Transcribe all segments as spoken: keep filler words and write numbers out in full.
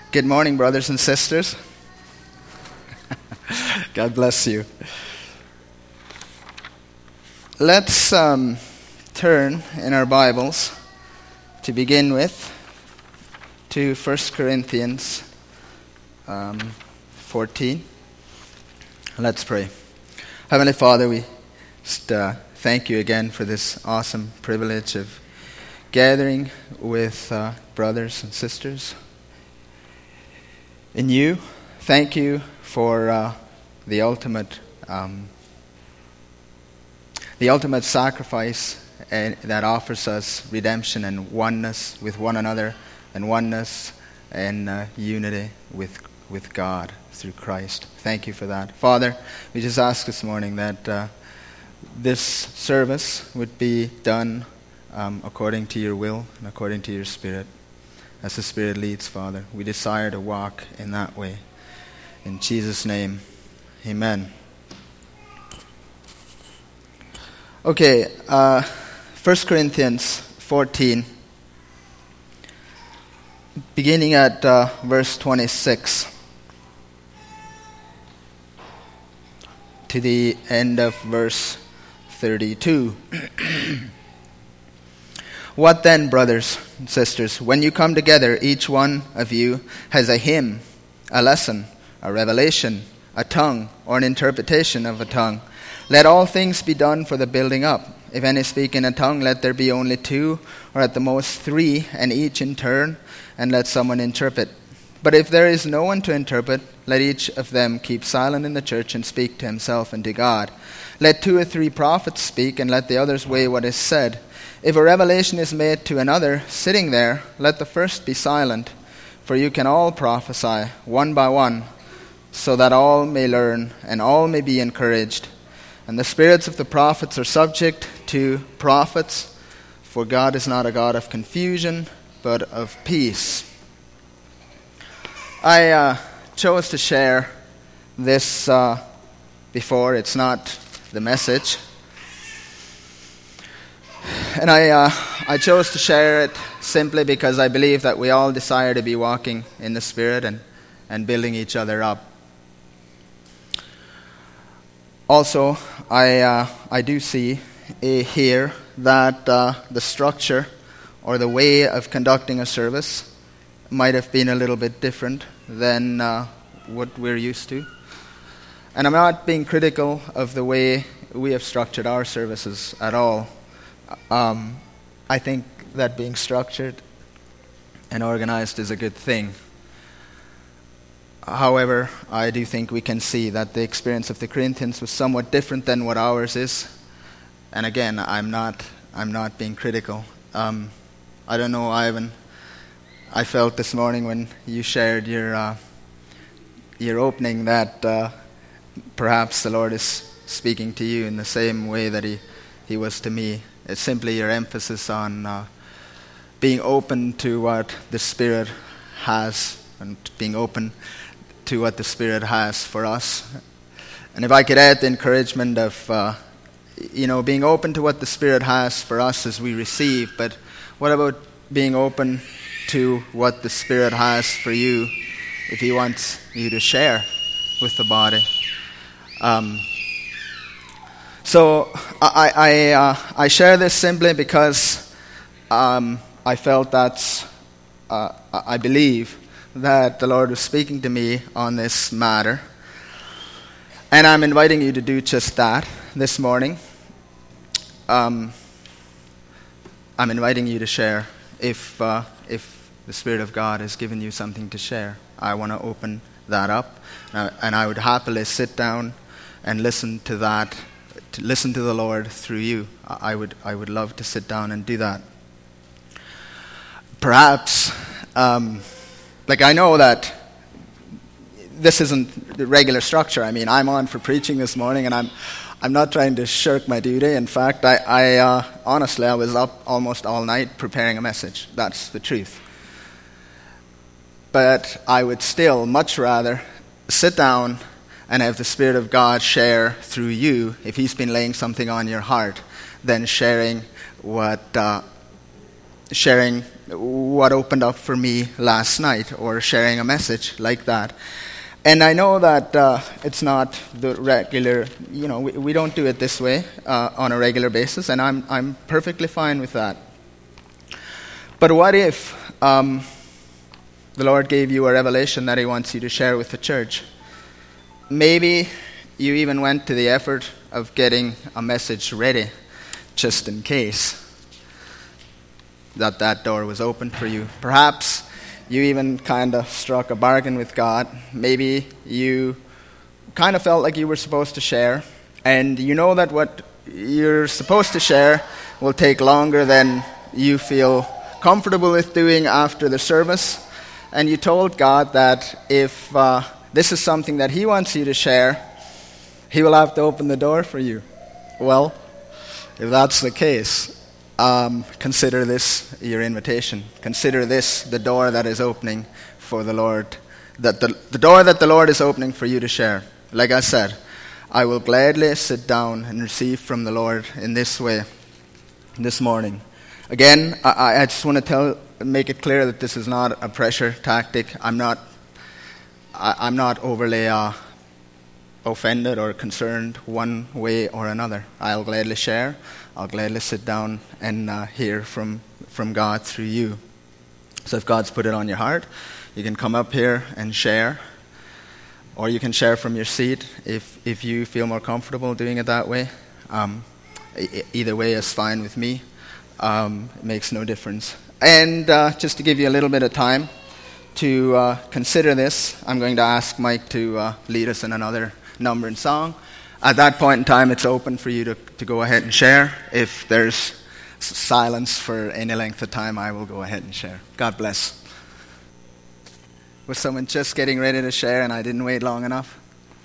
Good morning, brothers and sisters. God bless you. Let's um, turn in our Bibles, to begin with, to First Corinthians um, fourteen. Let's pray. Heavenly Father, we just uh, thank you again for this awesome privilege of gathering with uh, brothers and sisters in you. Thank you for uh, the ultimate, um, the ultimate sacrifice uh, that offers us redemption and oneness with one another, and oneness and uh, unity with with God through Christ. Thank you for that, Father. We just ask this morning that uh, this service would be done um, according to your will and according to your Spirit. As the Spirit leads, Father, we desire to walk in that way. In Jesus' name, amen. Okay, uh, First Corinthians fourteen, beginning at uh, verse twenty-six to the end of verse thirty-two. What then, brothers and sisters? When you come together, each one of you has a hymn, a lesson, a revelation, a tongue, or an interpretation of a tongue. Let all things be done for the building up. If any speak in a tongue, let there be only two, or at the most three, and each in turn, and let someone interpret. But if there is no one to interpret, let each of them keep silent in the church and speak to himself and to God. Let two or three prophets speak, and let the others weigh what is said. If a revelation is made to another sitting there, let the first be silent, for you can all prophesy, one by one, so that all may learn and all may be encouraged. And the spirits of the prophets are subject to prophets, for God is not a God of confusion, but of peace. I uh, chose to share this uh, before. It's not the message. And I uh, I chose to share it simply because I believe that we all desire to be walking in the Spirit and, and building each other up. Also, I uh, I do see uh, here that uh, the structure or the way of conducting a service might have been a little bit different than uh, what we're used to. And I'm not being critical of the way we have structured our services at all. Um, I think that being structured and organized is a good thing. However, I do think we can see that the experience of the Corinthians was somewhat different than what ours is. And again, I'm not I'm not being critical. Um, I don't know, Ivan. I felt this morning when you shared your uh, your opening that uh, perhaps the Lord is speaking to you in the same way that He He was to me. It's simply your emphasis on uh, being open to what the Spirit has and being open to what the Spirit has for us. And if I could add the encouragement of, uh, you know, being open to what the Spirit has for us as we receive, but what about being open to what the Spirit has for you if He wants you to share with the body? Um So I I, uh, I share this simply because um, I felt that uh, I believe that the Lord was speaking to me on this matter, and I'm inviting you to do just that this morning. Um, I'm inviting you to share if uh, if the Spirit of God has given you something to share. I want to open that up, and I, and I would happily sit down and listen to that. To listen to the Lord through you. I would I would love to sit down and do that. Perhaps, um, like I know that this isn't the regular structure. I mean, I'm on for preaching this morning, and I'm I'm not trying to shirk my duty. In fact, I, I uh, honestly I was up almost all night preparing a message. That's the truth. But I would still much rather sit down and have the Spirit of God share through you, if He's been laying something on your heart, than sharing what uh, sharing what opened up for me last night, or sharing a message like that. And I know that uh, it's not the regular, you know, we, we don't do it this way uh, on a regular basis, and I'm I'm perfectly fine with that. But what if um, the Lord gave you a revelation that He wants you to share with the church? Maybe you even went to the effort of getting a message ready, just in case that that door was open for you. Perhaps you even kind of struck a bargain with God. Maybe you kind of felt like you were supposed to share, and you know that what you're supposed to share will take longer than you feel comfortable with doing after the service. And you told God that if uh, this is something that He wants you to share, He will have to open the door for you. Well, if that's the case, Um, consider this your invitation. Consider this the door that is opening for the Lord, that the, the door that the Lord is opening for you to share. Like I said, I will gladly sit down and receive from the Lord in this way this morning. Again, I, I just want to tell, make it clear that this is not a pressure tactic. I'm not, I, I'm not overly uh, offended or concerned one way or another. I'll gladly share. I'll gladly sit down and uh, hear from, from God through you. So if God's put it on your heart, you can come up here and share, or you can share from your seat if if you feel more comfortable doing it that way. Um, e- either way is fine with me. Um, it makes no difference. And uh, just to give you a little bit of time to uh, consider this, I'm going to ask Mike to uh, lead us in another number and song. At that point in time, it's open for you to, to go ahead and share. If there's silence for any length of time, I will go ahead and share. God bless. Was someone just getting ready to share and I didn't wait long enough?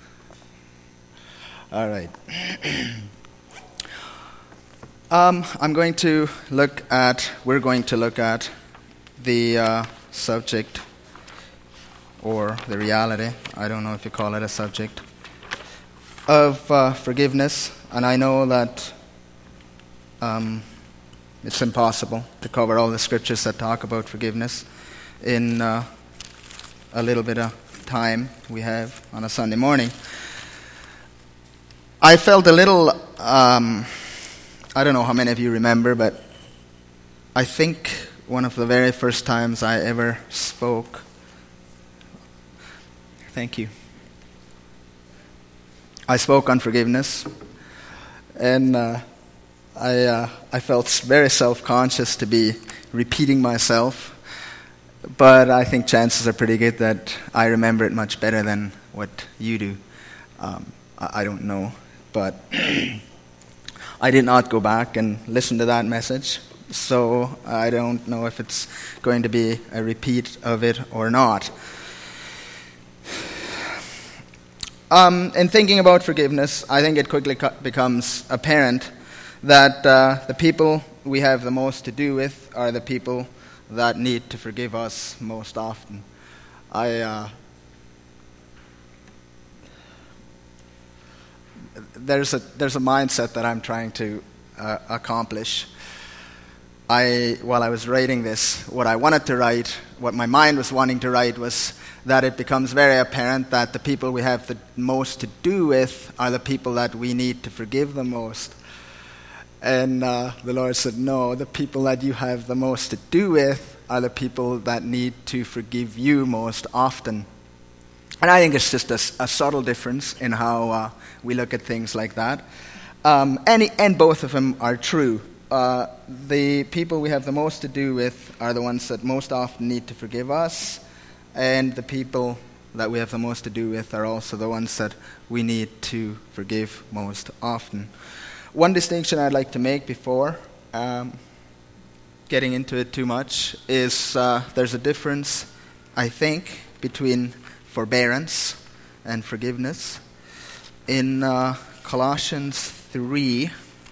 All right. um, I'm going to look at, we're going to look at the uh, subject, or the reality, I don't know if you call it a subject, of uh, forgiveness. And I know that um, it's impossible to cover all the scriptures that talk about forgiveness in uh, a little bit of time we have on a Sunday morning. I felt a little, um, I don't know how many of you remember, but I think one of the very first times I ever spoke, thank you, I spoke on forgiveness, and uh, I uh, I felt very self-conscious to be repeating myself, but I think chances are pretty good that I remember it much better than what you do. Um, I, I don't know, but I did not go back and listen to that message, so I don't know if it's going to be a repeat of it or not. Um, in thinking about forgiveness, I think it quickly co- becomes apparent that uh, the people we have the most to do with are the people that need to forgive us most often. I uh, there's a there's a mindset that I'm trying to uh, accomplish. I while I was writing this, what I wanted to write, what my mind was wanting to write, was that it becomes very apparent that the people we have the most to do with are the people that we need to forgive the most. And uh, the Lord said, no, the people that you have the most to do with are the people that need to forgive you most often. And I think it's just a, a subtle difference in how uh, we look at things like that. Um, and, and both of them are true. Uh, the people we have the most to do with are the ones that most often need to forgive us. And the people that we have the most to do with are also the ones that we need to forgive most often. One distinction I'd like to make before um, getting into it too much is uh, there's a difference, I think, between forbearance and forgiveness. In uh, Colossians three,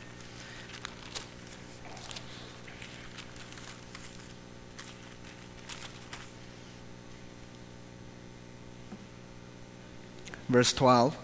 verse twelve,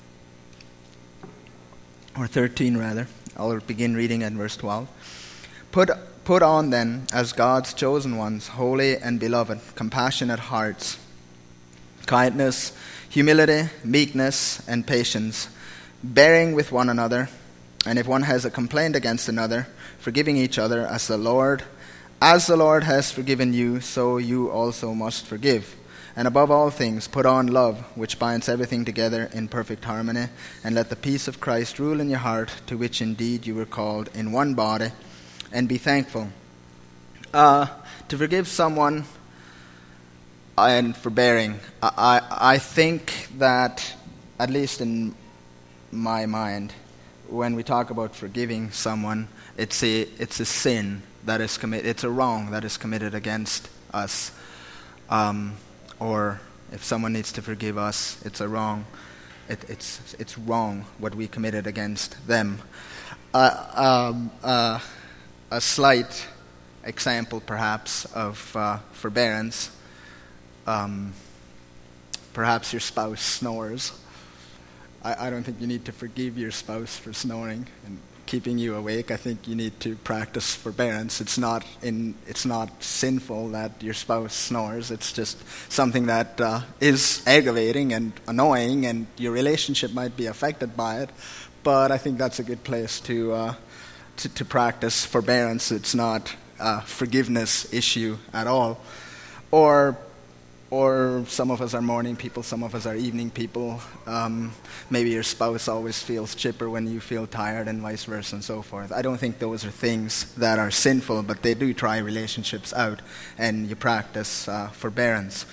or thirteen rather. I'll begin reading at verse twelve. Put, put on then, as God's chosen ones, holy and beloved, compassionate hearts, kindness, humility, meekness, and patience, bearing with one another, and if one has a complaint against another, forgiving each other as the Lord, as the Lord has forgiven you, so you also must forgive. And above all things, put on love, which binds everything together in perfect harmony, and let the peace of Christ rule in your heart, to which indeed you were called in one body, and be thankful. Uh, to forgive someone and forbearing, I, I, I think that, at least in my mind, when we talk about forgiving someone, it's a it's a sin that is committed. It's a wrong that is committed against us. Um, or if someone needs to forgive us, it's a wrong. It, it's it's wrong what we committed against them. Uh, um, uh, a slight example, perhaps, of uh, forbearance. Um, perhaps your spouse snores. I, I don't think you need to forgive your spouse for snoring and keeping you awake. I think you need to practice forbearance. It's not in. It's not sinful that your spouse snores. It's just something that uh, is aggravating and annoying, and your relationship might be affected by it. But I think that's a good place to uh, to, to practice forbearance. It's not a forgiveness issue at all. Or Or some of us are morning people, some of us are evening people. Um, maybe your spouse always feels chipper when you feel tired, and vice versa and so forth. I don't think those are things that are sinful, but they do try relationships out, and you practice uh, forbearance.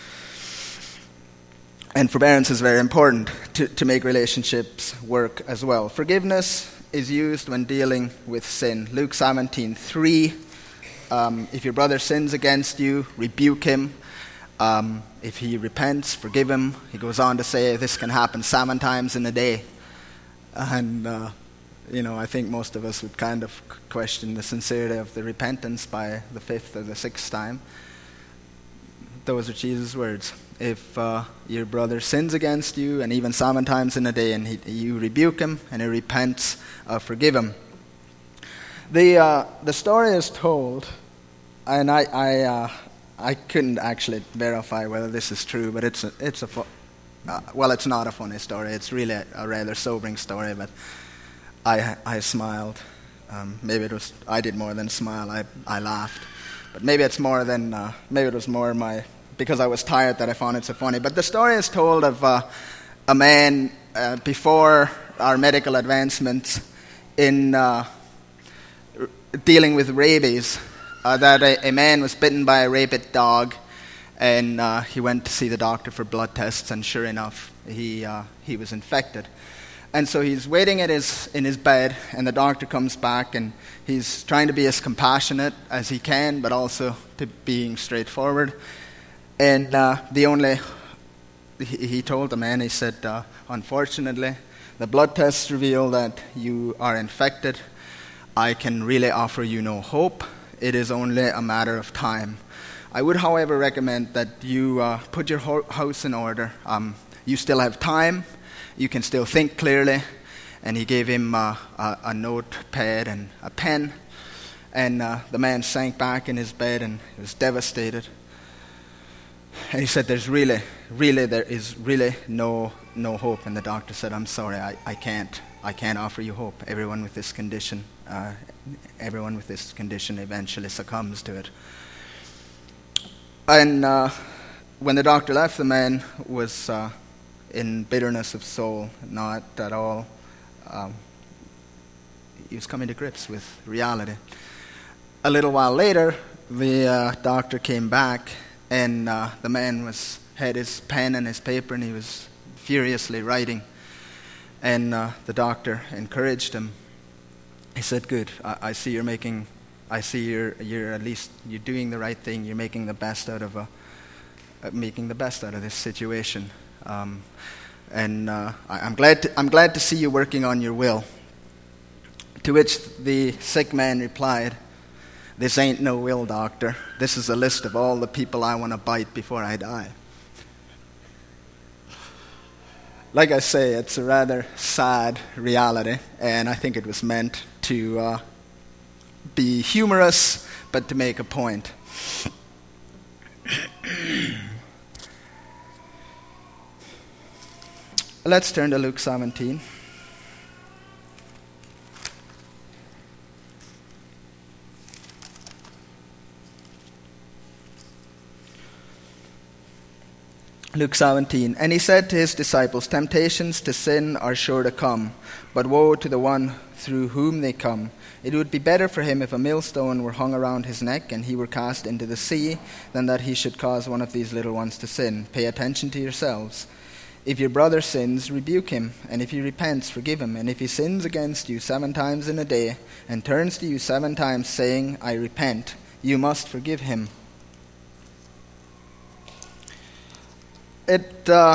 And forbearance is very important to, to make relationships work as well. Forgiveness is used when dealing with sin. Luke seventeen three, um, if your brother sins against you, rebuke him. Um, if he repents, forgive him. He goes on to say this can happen seven times in a day. And, uh, you know, I think most of us would kind of question the sincerity of the repentance by the fifth or the sixth time. Those are Jesus' words. If uh, your brother sins against you, and even seven times in a day, and he, you rebuke him, and he repents, uh, forgive him. The uh, the story is told, and I... I uh, I couldn't actually verify whether this is true, but it's a, it's a fu- uh, well, it's not a funny story. It's really a, a rather sobering story, but I I smiled. Um, maybe it was I did more than smile. I I laughed, but maybe it's more than uh, maybe it was more my because I was tired that I found it so funny. But the story is told of uh, a man uh, before our medical advancements in uh, r- dealing with rabies. Uh, that a, a man was bitten by a rabid dog, and uh, he went to see the doctor for blood tests, and sure enough, he uh, he was infected. And so he's waiting at his in his bed, and the doctor comes back, and he's trying to be as compassionate as he can, but also to being straightforward. And uh, the only he, he told the man, he said, uh, unfortunately, the blood tests reveal that you are infected. I can really offer you no hope. It is only a matter of time. I would, however, recommend that you uh, put your ho- house in order. Um, you still have time. You can still think clearly. And he gave him uh, a, a notepad and a pen. And uh, the man sank back in his bed and he was devastated. And he said, "There's really, really, there is really no no hope." And the doctor said, "I'm sorry, I, I can't. I can't offer you hope. Everyone with this condition, uh, everyone with this condition eventually succumbs to it." And uh, when the doctor left, the man was uh, in bitterness of soul, not at all. Um, he was coming to grips with reality. A little while later, the uh, doctor came back, and uh, the man was had his pen and his paper, and he was furiously writing. And uh, the doctor encouraged him. He said, "Good. I, I see you're making. I see you're you're at least you're doing the right thing. You're making the best out of a, uh, making the best out of this situation. Um, and uh, I, I'm glad. To, I'm glad to see you working on your will." To which the sick man replied, "This ain't no will, doctor. This is a list of all the people I want to bite before I die." Like I say, it's a rather sad reality, and I think it was meant to uh, be humorous, but to make a point. Let's turn to Luke seventeen. Luke seventeen, and he said to his disciples, temptations to sin are sure to come, but woe to the one through whom they come. It would be better for him if a millstone were hung around his neck and he were cast into the sea, than that he should cause one of these little ones to sin. Pay attention to yourselves. If your brother sins, rebuke him, and if he repents, forgive him. And if he sins against you seven times in a day, and turns to you seven times, saying, I repent, you must forgive him. It, uh,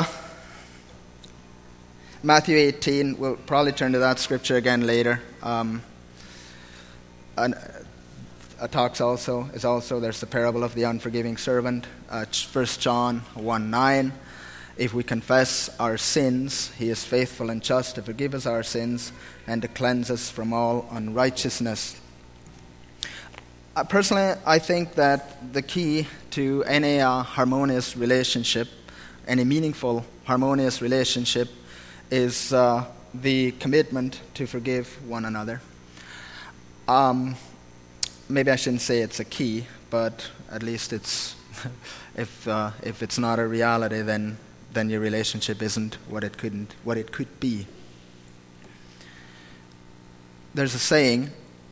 Matthew eighteen, we'll probably turn to that scripture again later. Um, and uh, talks also, is also, there's the parable of the unforgiving servant, uh, First John one nine. If we confess our sins, he is faithful and just to forgive us our sins and to cleanse us from all unrighteousness. Uh, personally, I think that the key to any uh, harmonious relationship, any meaningful, harmonious relationship, is uh, the commitment to forgive one another. Um, maybe I shouldn't say it's a key, but at least it's if uh, if it's not a reality, then then your relationship isn't what it couldn't what it could be. There's a saying,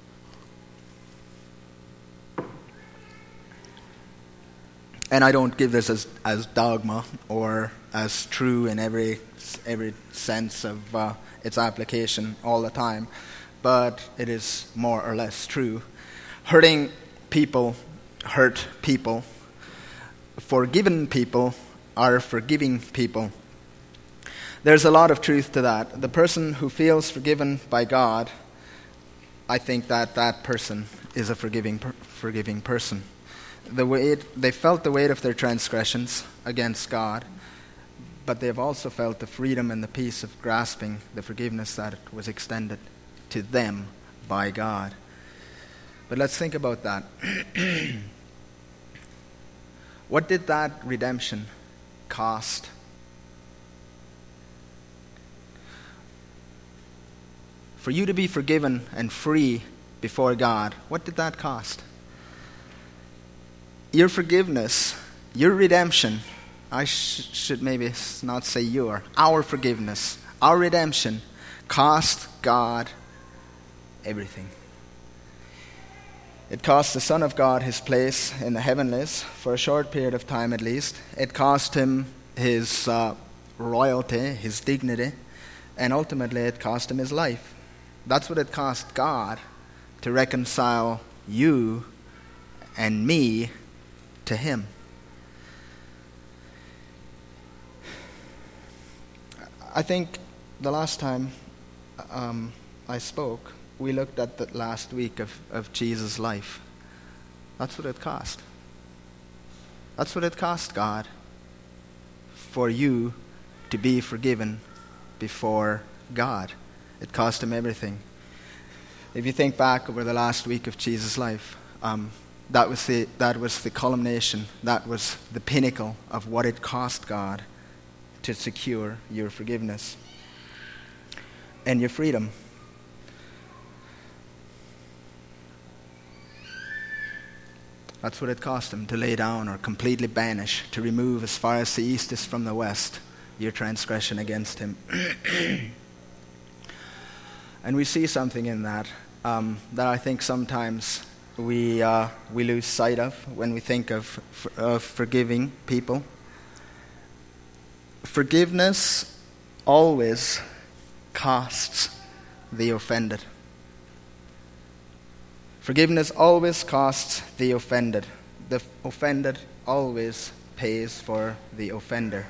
and I don't give this as, as dogma or as true in every every sense of uh, its application all the time, but it is more or less true. Hurting people hurt people. Forgiven people are forgiving people. There's a lot of truth to that. The person who feels forgiven by God, I think that that person is a forgiving per- forgiving person. The weight, they felt the weight of their transgressions against God, but they've also felt the freedom and the peace of grasping the forgiveness that was extended to them by God. But let's think about that. What did that redemption cost? For you to be forgiven and free before God, what did that cost? Your forgiveness, your redemption, I sh- should maybe not say your, our forgiveness, our redemption cost God everything. It cost the Son of God his place in the heavenlies, for a short period of time at least. It cost him his uh, royalty, his dignity, and ultimately it cost him his life. That's what it cost God to reconcile you and me to him. I think the last time um, I spoke, we looked at the last week of, of Jesus' life. That's what it cost. That's what it cost God for you to be forgiven before God. It cost him everything. If you think back over the last week of Jesus' life, um, that was the that was the culmination, that was the pinnacle of what it cost God to secure your forgiveness and your freedom. That's what it cost him, to lay down or completely banish, to remove as far as the east is from the west, your transgression against him. And we see something in that um, that I think sometimes we uh, we lose sight of when we think of, of forgiving people. Forgiveness always costs the offended. Forgiveness always costs the offended. The offended always pays for the offender.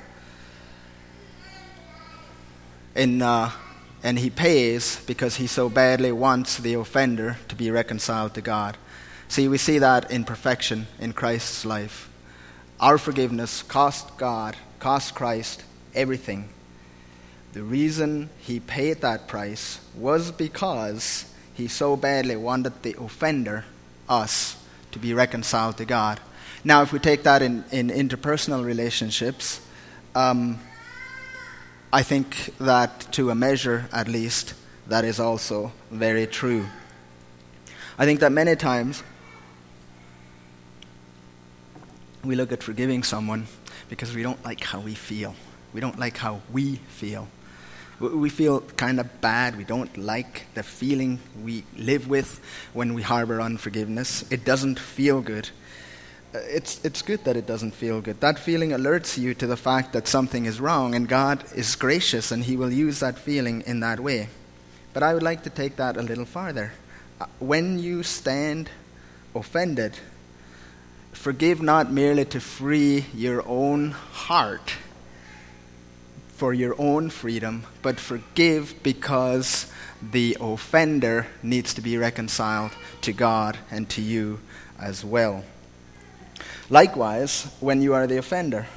In, uh, and he pays because he so badly wants the offender to be reconciled to God. See, we see that in perfection in Christ's life. Our forgiveness cost God, cost Christ everything. The reason he paid that price was because He so badly wanted the offender, us, to be reconciled to God. Now, if we take that in, in interpersonal relationships, um, I think that to a measure, at least, that is also very true. I think that many times we look at forgiving someone because we don't like how we feel. We don't like how we feel. We feel kind of bad. We don't like the feeling we live with when we harbor unforgiveness. It doesn't feel good. It's it's good that it doesn't feel good. That feeling alerts you to the fact that something is wrong, and God is gracious, and He will use that feeling in that way. But I would like to take that a little farther. When you stand offended, forgive not merely to free your own heart for your own freedom, but forgive because the offender needs to be reconciled to God and to you as well. Likewise, when you are the offender,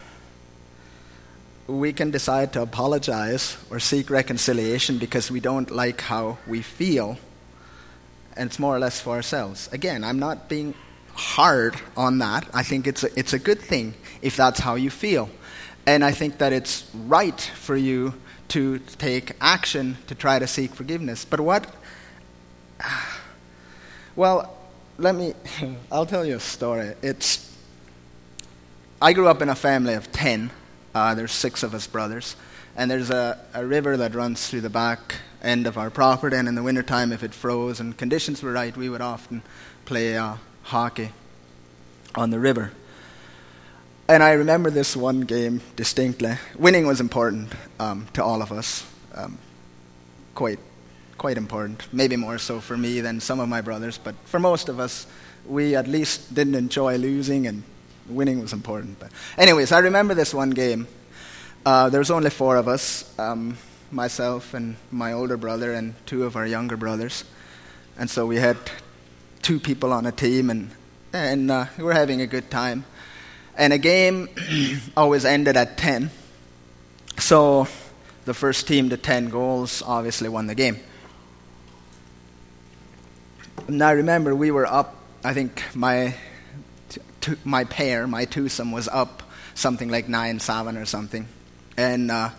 we can decide to apologize or seek reconciliation because we don't like how we feel, and it's more or less for ourselves. Again, I'm not being hard on that. I think it's a, it's a good thing if that's how you feel. And I think that it's right for you to take action to try to seek forgiveness. But what? Well, let me, I'll tell you a story. It's, I grew up in a family of ten. Uh, there's six of us brothers. And there's a, a river that runs through the back end of our property. And in the wintertime, if it froze and conditions were right, we would often play uh, hockey on the river. And I remember this one game distinctly. Winning was important um, to all of us, um, quite, quite important. Maybe more so for me than some of my brothers, but for most of us, we at least didn't enjoy losing, and winning was important. But anyways, I remember this one game. Uh, there was only four of us, um, myself and my older brother and two of our younger brothers, and so we had two people on a team, and and uh, we were having a good time. And a game always ended at ten. So the first team to ten goals obviously won the game. And I remember we were up, I think my t- t- my pair, my twosome was up something like nine seven or something. And uh,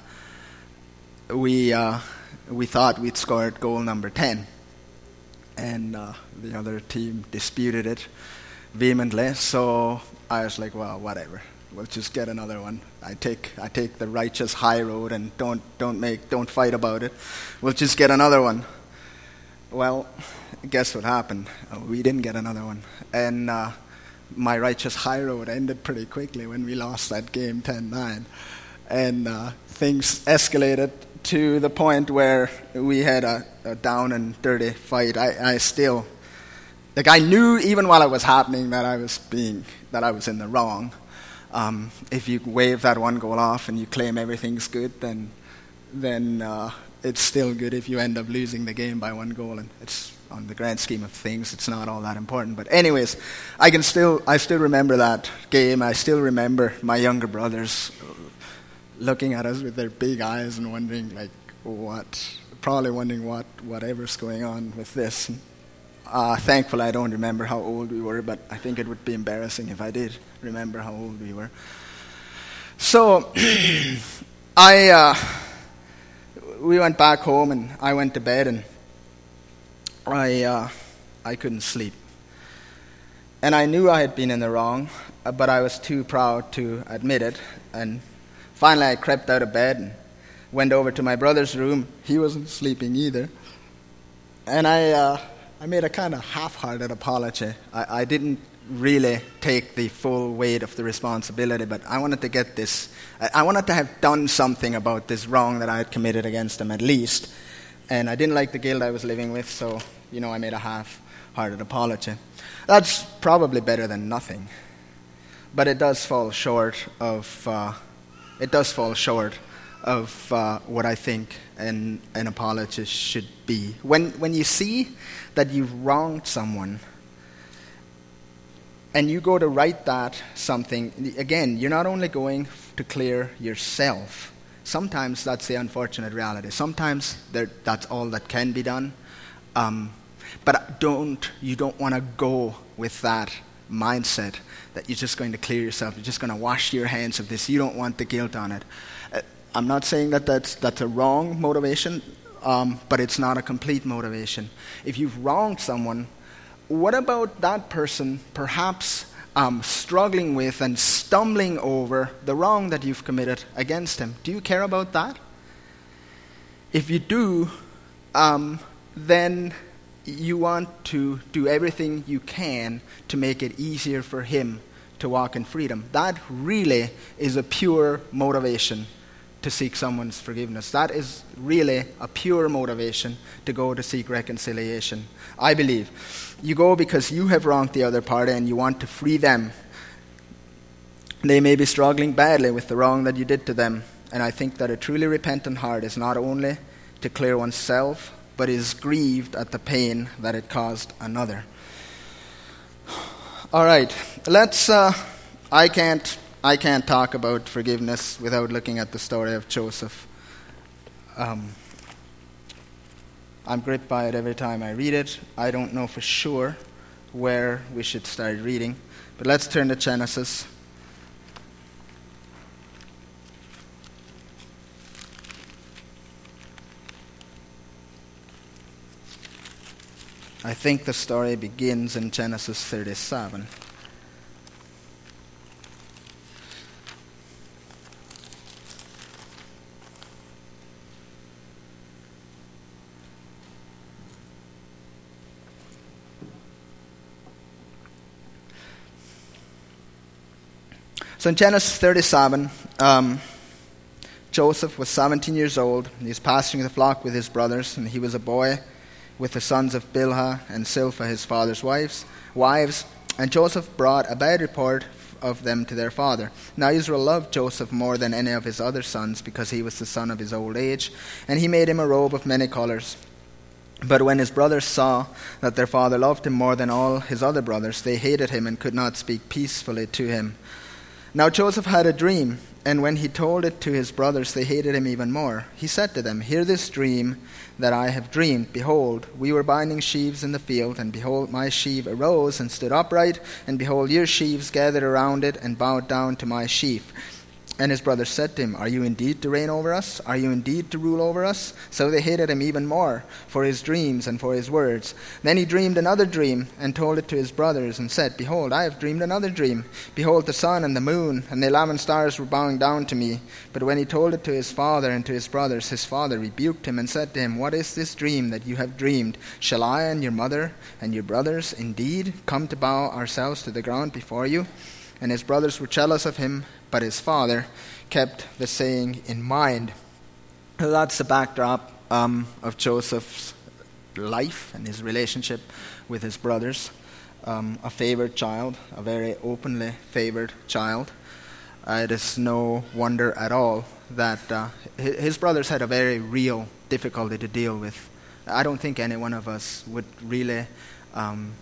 we uh, we thought we'd scored goal number ten. And uh, the other team disputed it vehemently, so I was like, well, whatever. We'll just get another one. I take I take the righteous high road and don't don't make don't fight about it. We'll just get another one. Well, guess what happened? We didn't get another one, and uh, my righteous high road ended pretty quickly when we lost that game ten nine, and uh, things escalated to the point where we had a, a down and dirty fight. I, I still. Like, I knew even while it was happening that I was being, that I was in the wrong. Um, if you wave that one goal off and you claim everything's good, then then uh, it's still good if you end up losing the game by one goal. And it's, on the grand scheme of things, it's not all that important. But anyways, I can still, I still remember that game. I still remember my younger brothers looking at us with their big eyes and wondering, like, what, probably wondering what, whatever's going on with this. Uh, thankfully, I don't remember how old we were, but I think it would be embarrassing if I did remember how old we were. So, I uh, we went back home, and I went to bed, and I uh, I couldn't sleep. And I knew I had been in the wrong, but I was too proud to admit it. And finally, I crept out of bed and went over to my brother's room. He wasn't sleeping either, and I. Uh, I made a kind of half-hearted apology. I, I didn't really take the full weight of the responsibility, but I wanted to get this, I, I wanted to have done something about this wrong that I had committed against him at least. And I didn't like the guilt I was living with, so, you know, I made a half-hearted apology. That's probably better than nothing. But it does fall short of, uh, it does fall short of uh, what I think an, an apology should be. When when you see that you've wronged someone and you go to write that something, again, you're not only going to clear yourself. Sometimes that's the unfortunate reality. Sometimes there, that's all that can be done. Um, But don't you don't want to go with that mindset that you're just going to clear yourself, you're just going to wash your hands of this. You don't want the guilt on it. Uh, I'm not saying that that's, that's a wrong motivation, um, but it's not a complete motivation. If you've wronged someone, what about that person perhaps um, struggling with and stumbling over the wrong that you've committed against him? Do you care about that? If you do, um, then you want to do everything you can to make it easier for him to walk in freedom. That really is a pure motivation to seek someone's forgiveness. That is really a pure motivation to go to seek reconciliation, I believe. You go because you have wronged the other party and you want to free them. They may be struggling badly with the wrong that you did to them, and I think that a truly repentant heart is not only to clear oneself, but is grieved at the pain that it caused another. All right, let's. Uh, I can't. I can't talk about forgiveness without looking at the story of Joseph. Um, I'm gripped by it every time I read it. I don't know for sure where we should start reading, but let's turn to Genesis. I think the story begins in Genesis thirty-seven. So in Genesis thirty-seven, um, Joseph was seventeen years old. He was pasturing the flock with his brothers, and he was a boy with the sons of Bilhah and Zilpah, his father's wives. wives. And Joseph brought a bad report of them to their father. Now Israel loved Joseph more than any of his other sons, because he was the son of his old age, and he made him a robe of many colors. But when his brothers saw that their father loved him more than all his other brothers, they hated him and could not speak peacefully to him. Now Joseph had a dream, and when he told it to his brothers, they hated him even more. He said to them, "Hear this dream that I have dreamed. Behold, we were binding sheaves in the field, and behold, my sheaf arose and stood upright, and behold, your sheaves gathered around it and bowed down to my sheaf." And his brothers said to him, "Are you indeed to reign over us? Are you indeed to rule over us?" So they hated him even more for his dreams and for his words. Then he dreamed another dream and told it to his brothers and said, "Behold, I have dreamed another dream. Behold, the sun and the moon and the eleven stars were bowing down to me." But when he told it to his father and to his brothers, his father rebuked him and said to him, "What is this dream that you have dreamed? Shall I and your mother and your brothers indeed come to bow ourselves to the ground before you?" And his brothers were jealous of him, but his father kept the saying in mind. So that's the backdrop um, of Joseph's life and his relationship with his brothers. Um, a favored child, a very openly favored child. Uh, it is no wonder at all that uh, his brothers had a very real difficulty to deal with. I don't think any one of us would really... Um,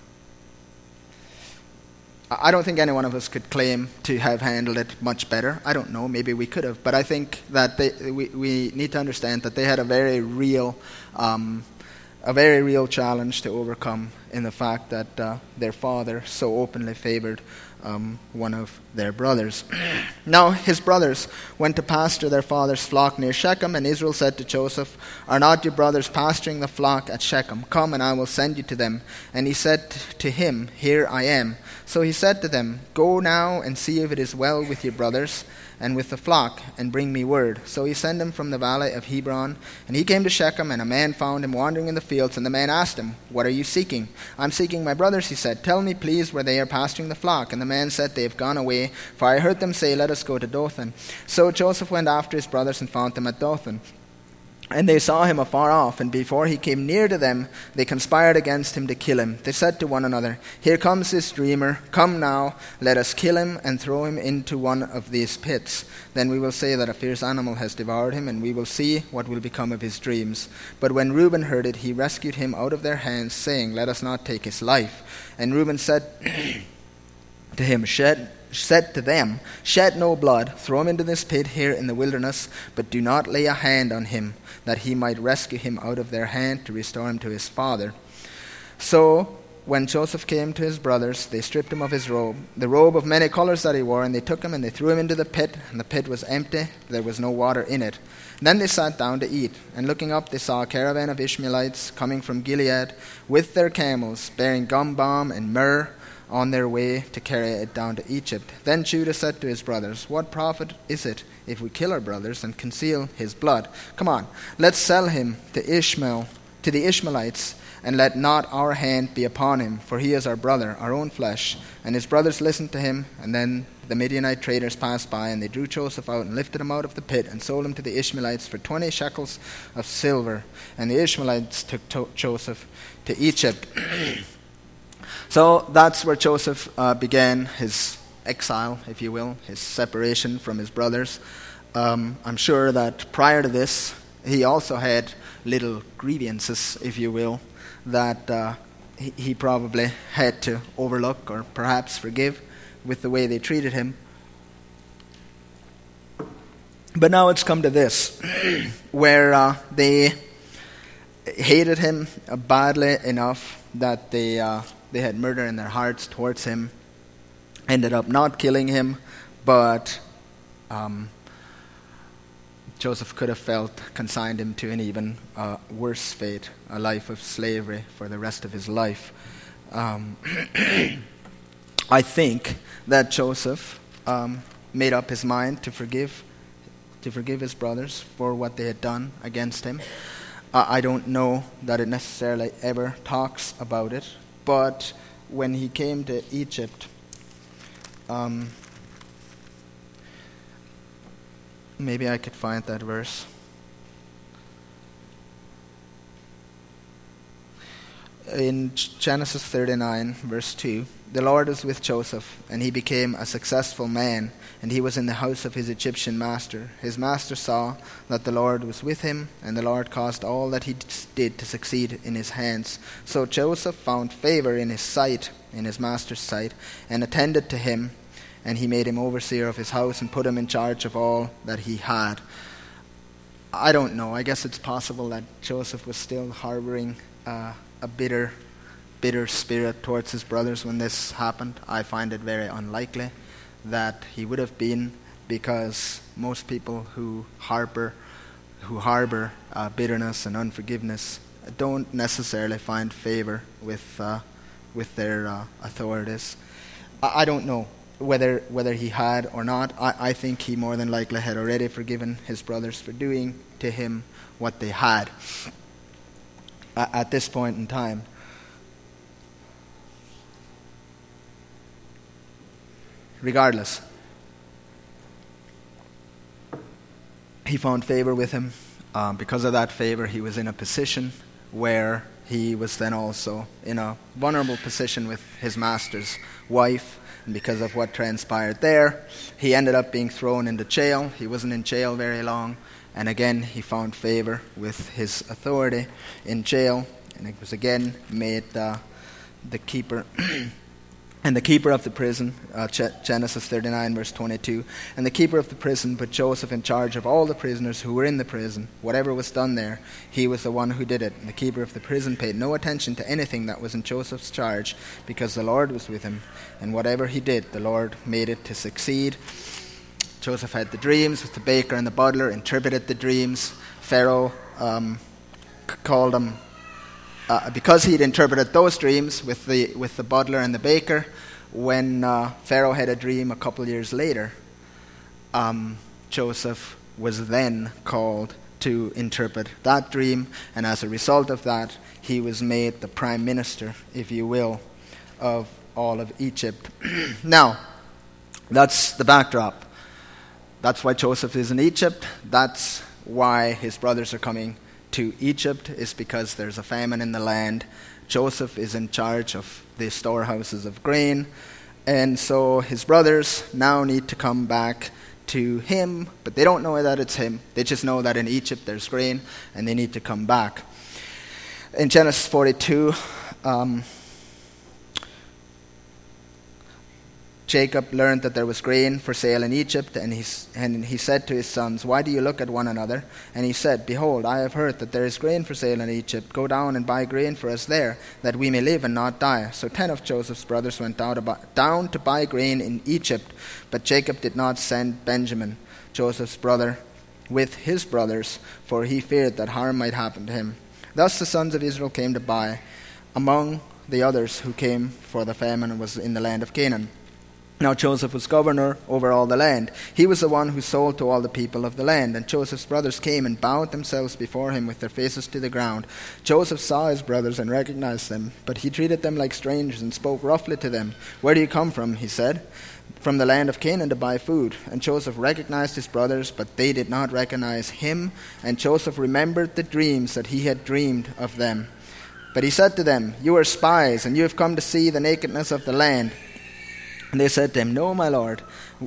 I don't think any one of us could claim to have handled it much better. I don't know, maybe we could have. But I think that they, we, we need to understand that they had a very real um, a very real challenge to overcome in the fact that uh, their father so openly favored um, one of their brothers. Now his brothers went to pasture their father's flock near Shechem, and Israel said to Joseph, "Are not your brothers pasturing the flock at Shechem? Come, and I will send you to them." And he said to him, "Here I am." So he said to them, "Go now and see if it is well with your brothers and with the flock, and bring me word." So he sent him from the valley of Hebron, and he came to Shechem, and a man found him wandering in the fields, and the man asked him, "What are you seeking?" "I'm seeking my brothers," he said. "Tell me, please, where they are pasturing the flock." And the man said, "They have gone away, for I heard them say, 'Let us go to Dothan.'" So Joseph went after his brothers and found them at Dothan. And they saw him afar off, and before he came near to them, they conspired against him to kill him. They said to one another, "Here comes this dreamer. Come now, let us kill him and throw him into one of these pits. Then we will say that a fierce animal has devoured him, and we will see what will become of his dreams." But when Reuben heard it, he rescued him out of their hands, saying, "Let us not take his life." And Reuben said to him, Shed said to them, "Shed no blood, throw him into this pit here in the wilderness, but do not lay a hand on him, that he might rescue him out of their hand to restore him to his father." So when Joseph came to his brothers, they stripped him of his robe, the robe of many colors that he wore, and they took him and they threw him into the pit, and the pit was empty, there was no water in it. Then they sat down to eat, and looking up they saw a caravan of Ishmaelites coming from Gilead with their camels, bearing gum balm and myrrh, on their way to carry it down to Egypt. Then Judah said to his brothers, "What profit is it if we kill our brothers and conceal his blood? Come on, let's sell him to Ishmael, to the Ishmaelites, and let not our hand be upon him, for he is our brother, our own flesh." And his brothers listened to him. And then the Midianite traders passed by, and they drew Joseph out and lifted him out of the pit and sold him to the Ishmaelites for twenty shekels of silver. And the Ishmaelites took to- Joseph to Egypt. So that's where Joseph uh, began his exile, if you will, his separation from his brothers. Um, I'm sure that prior to this, he also had little grievances, if you will, that uh, he, he probably had to overlook or perhaps forgive with the way they treated him. But now it's come to this, where uh, they hated him badly enough that they uh, they had murder in their hearts towards him, ended up not killing him, but um, Joseph could have felt consigned him to an even uh, worse fate, a life of slavery for the rest of his life. Um, I think that Joseph um, made up his mind to forgive, to forgive his brothers for what they had done against him. Uh, I don't know that it necessarily ever talks about it, but when he came to Egypt, um, maybe I could find that verse. In Genesis thirty-nine, verse two, the Lord was with Joseph, and he became a successful man, and he was in the house of his Egyptian master. His master saw that the Lord was with him, and the Lord caused all that he did to succeed in his hands. So Joseph found favor in his sight, in his master's sight, and attended to him, and he made him overseer of his house and put him in charge of all that he had. I don't know. I guess it's possible that Joseph was still harboring uh, a bitter, bitter spirit towards his brothers when this happened. I find it very unlikely that he would have been, because most people who harbor, who harbor uh, bitterness and unforgiveness don't necessarily find favor with uh, with their uh, authorities. I, I don't know whether whether he had or not. I, I think he more than likely had already forgiven his brothers for doing to him what they had uh, at this point in time. Regardless, he found favor with him. Um, because of that favor, he was in a position where he was then also in a vulnerable position with his master's wife. And because of what transpired there, he ended up being thrown into jail. He wasn't in jail very long. And again, he found favor with his authority in jail. And it was again made uh, the keeper... And the keeper of the prison, uh, Genesis thirty-nine, verse twenty-two, and the keeper of the prison put Joseph in charge of all the prisoners who were in the prison. Whatever was done there, he was the one who did it. And the keeper of the prison paid no attention to anything that was in Joseph's charge, because the Lord was with him. And whatever he did, the Lord made it to succeed. Joseph had the dreams with the baker and the butler, interpreted the dreams. Pharaoh um, c- called him... Uh, because he'd interpreted those dreams with the with the butler and the baker, when uh, Pharaoh had a dream a couple years later, um, Joseph was then called to interpret that dream, and as a result of that, he was made the prime minister, if you will, of all of Egypt. Now, that's the backdrop. That's why Joseph is in Egypt. That's why his brothers are coming to Egypt, is because there's a famine in the land. Joseph is in charge of the storehouses of grain, and so his brothers now need to come back to him, but they don't know that it's him. They just know that in Egypt there's grain, and they need to come back. In Genesis forty-two, um, Jacob learned that there was grain for sale in Egypt, and he, and he said to his sons, "Why do you look at one another?" And he said, "Behold, I have heard that there is grain for sale in Egypt. Go down and buy grain for us there, that we may live and not die." So ten of Joseph's brothers went down to buy grain in Egypt, but Jacob did not send Benjamin, Joseph's brother, with his brothers, for he feared that harm might happen to him. Thus the sons of Israel came to buy, among the others who came, for the famine was in the land of Canaan. Now Joseph was governor over all the land. He was the one who sold to all the people of the land. And Joseph's brothers came and bowed themselves before him with their faces to the ground. Joseph saw his brothers and recognized them, but he treated them like strangers and spoke roughly to them. "Where do you come from?" he said. "From the land of Canaan to buy food." And Joseph recognized his brothers, but they did not recognize him. And Joseph remembered the dreams that he had dreamed of them. But he said to them, "You are spies, and you have come to see the nakedness of the land." And they said to him, "No, my lord,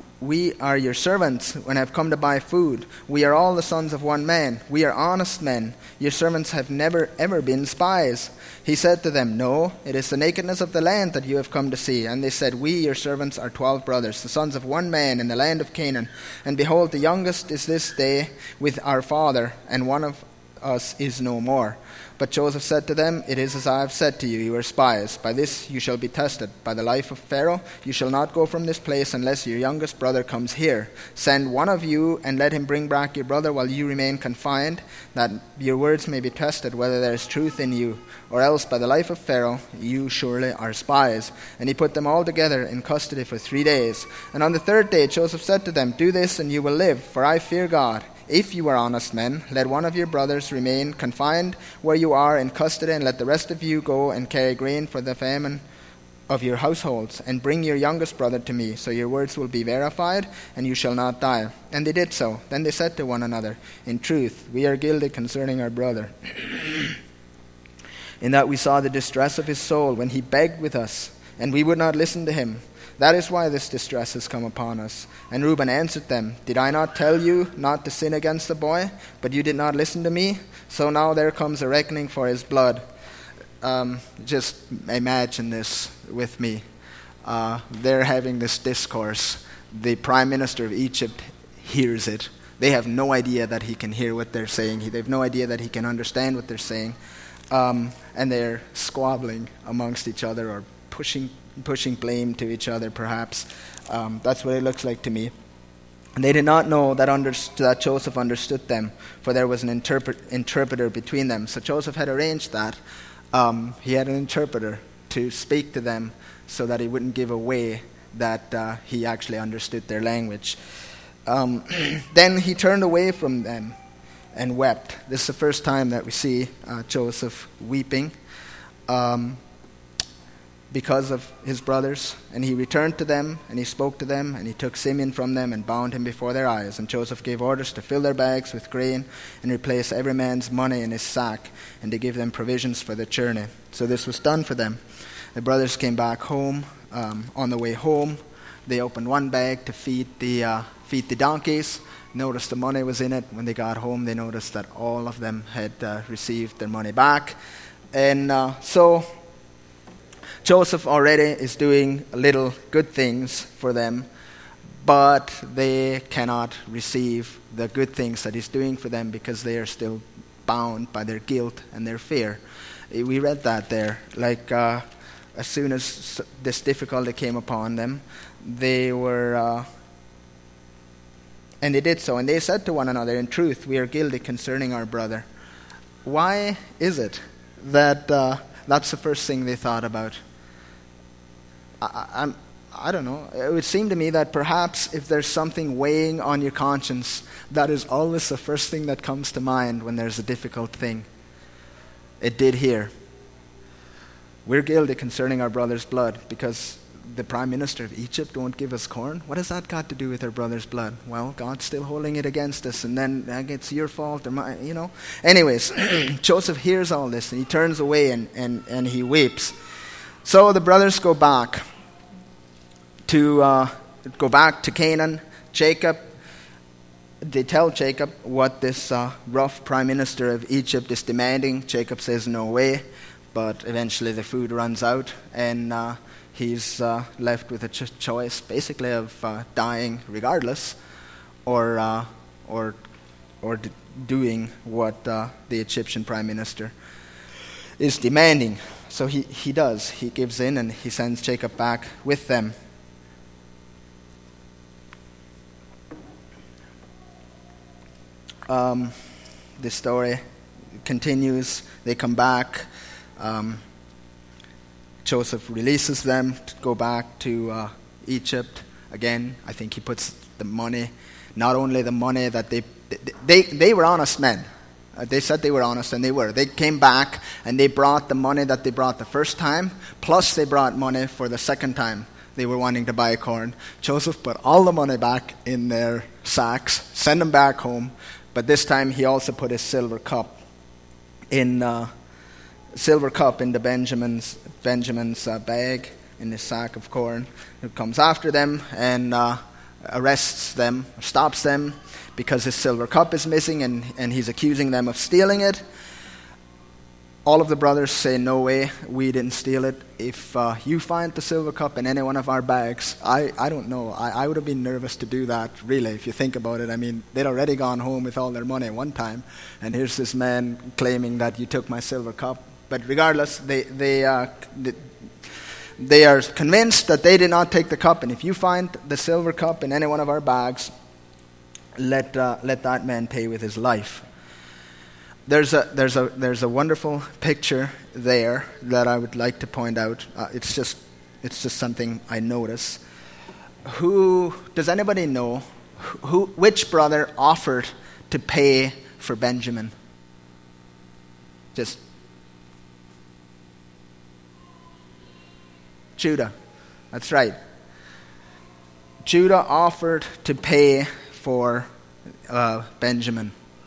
we are your servants and have come to buy food. We are all the sons of one man. We are honest men. Your servants have never ever been spies." He said to them, "No, it is the nakedness of the land that you have come to see." And they said, "We, your servants, are twelve brothers, the sons of one man in the land of Canaan. And behold, the youngest is this day with our father, and one of us is no more." But Joseph said to them, "It is as I have said to you, you are spies. By this you shall be tested. By the life of Pharaoh, you shall not go from this place unless your youngest brother comes here. Send one of you and let him bring back your brother while you remain confined, that your words may be tested whether there is truth in you. Or else by the life of Pharaoh, you surely are spies." And he put them all together in custody for three days. And on the third day Joseph said to them, "Do this and you will live, for I fear God. If you are honest men, let one of your brothers remain confined where you are in custody, and let the rest of you go and carry grain for the famine of your households, and bring your youngest brother to me, so your words will be verified, and you shall not die." And they did so. Then they said to one another, "In truth, we are guilty concerning our brother, in that we saw the distress of his soul when he begged with us, and we would not listen to him. That is why this distress has come upon us." And Reuben answered them, "Did I not tell you not to sin against the boy? But you did not listen to me. So now there comes a reckoning for his blood." Um, just imagine this with me. Uh, they're having this discourse. The prime minister of Egypt hears it. They have no idea that he can hear what they're saying. They have no idea that he can understand what they're saying. Um, and they're squabbling amongst each other, or pushing pushing blame to each other, perhaps. Um, that's what it looks like to me. And they did not know that, under, that Joseph understood them, for there was an interpret, interpreter between them. So Joseph had arranged that. Um, he had an interpreter to speak to them so that he wouldn't give away that uh, he actually understood their language. Um, then he turned away from them and wept. This is the first time that we see uh, Joseph weeping. Um, because of his brothers. And he returned to them, and he spoke to them, and he took Simeon from them and bound him before their eyes. And Joseph gave orders to fill their bags with grain and replace every man's money in his sack, and to give them provisions for the journey. So this was done for them. The brothers came back home. Um, on the way home, they opened one bag to feed the uh, feed the donkeys. Noticed the money was in it. When they got home, they noticed that all of them had uh, received their money back. And uh, so Joseph already is doing little good things for them, but they cannot receive the good things that he's doing for them because they are still bound by their guilt and their fear. We read that there. Like uh, as soon as this difficulty came upon them, they were, uh, and they did so. And they said to one another, "In truth, we are guilty concerning our brother." Why is it that uh, that's the first thing they thought about? I, I'm, I don't know. It would seem to me that perhaps if there's something weighing on your conscience, that is always the first thing that comes to mind when there's a difficult thing. It did here. We're guilty concerning our brother's blood because the prime minister of Egypt won't give us corn. What has that got to do with our brother's blood? Well, God's still holding it against us, and then like, it's your fault or mine, you know. Anyways, Joseph hears all this, and he turns away and, and, and he weeps. So the brothers go back. To uh, go back to Canaan. Jacob, they tell Jacob what this uh, rough prime minister of Egypt is demanding. Jacob says no way, but eventually the food runs out, and uh, he's uh, left with a ch- choice, basically, of uh, dying regardless, or uh, or or d- doing what uh, the Egyptian prime minister is demanding. So he, he does. He gives in and he sends Jacob back with them. Um, the story continues. They come back. Um, Joseph releases them to go back to uh, Egypt. Again, I think he puts the money, not only the money that they, they, they were honest men. Uh, they said they were honest, and they were. They came back, and they brought the money that they brought the first time, plus they brought money for the second time they were wanting to buy corn. Joseph put all the money back in their sacks, sent them back home, but this time he also put his silver cup in uh, silver cup into Benjamin's Benjamin's uh, bag, in his sack of corn. He comes after them and uh, arrests them, stops them, because his silver cup is missing, and, and he's accusing them of stealing it. All of the brothers say, no way, we didn't steal it. If uh, you find the silver cup in any one of our bags, I, I don't know. I, I would have been nervous to do that, really, if you think about it. I mean, they'd already gone home with all their money one time, and here's this man claiming that you took my silver cup. But regardless, they they uh, they are convinced that they did not take the cup, and if you find the silver cup in any one of our bags, let uh, let that man pay with his life. There's a there's a there's a wonderful picture there that I would like to point out. Uh, it's just it's just something I notice. Who does anybody know? Who which brother offered to pay for Benjamin? Just Judah. That's right. Judah offered to pay for uh, Benjamin.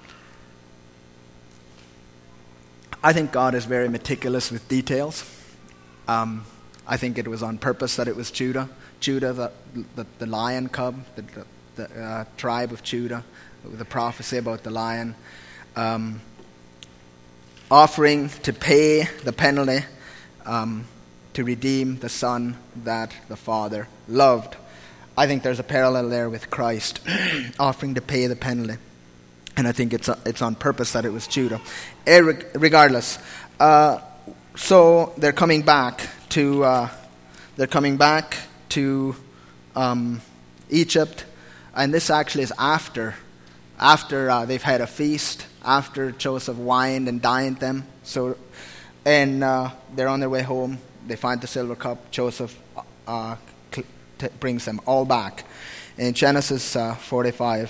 I think God is very meticulous with details. Um, I think it was on purpose that it was Judah. Judah, the the, the lion cub, the, the, the uh, tribe of Judah, the prophecy about the lion, um, offering to pay the penalty um, to redeem the son that the father loved. I think there's a parallel there with Christ, offering to pay the penalty. And I think it's a, it's on purpose that it was Judah. Regardless, uh, so they're coming back to uh, they're coming back to um, Egypt, and this actually is after after uh, they've had a feast, after Joseph wined and dined them. So, and uh, they're on their way home. They find the silver cup. Joseph uh, t- brings them all back. In Genesis uh, forty-five.